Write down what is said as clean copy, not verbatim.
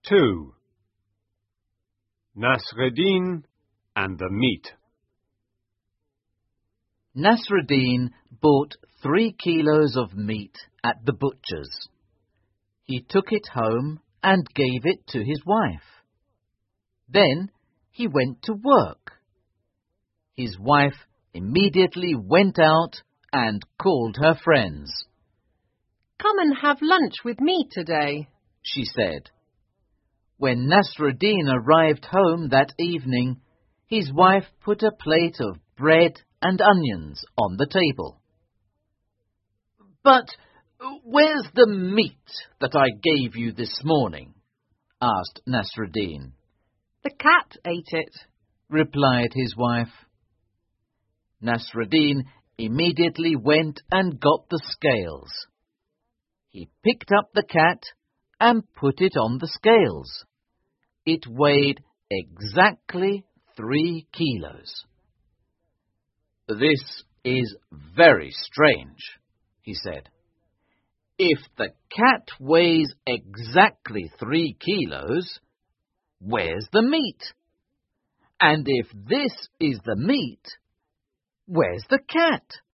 2. Nasreddin and the meat. Nasreddin bought 3 kilos of meat at the butcher's. He took it home and gave it to his wife. Then he went to work. His wife immediately went out and called her friends. "Come and have lunch with me today," she said. When Nasreddin arrived home that evening, his wife put a plate of bread and onions on the table. "But where's the meat that I gave you this morning?" asked Nasreddin. "The cat ate it," replied his wife. Nasreddin immediately went and got the scales. He picked up the cat and put it on the scales. It weighed exactly 3 kilos. "This is very strange," he said. "If the cat weighs exactly 3 kilos, where's the meat? And if this is the meat, where's the cat?"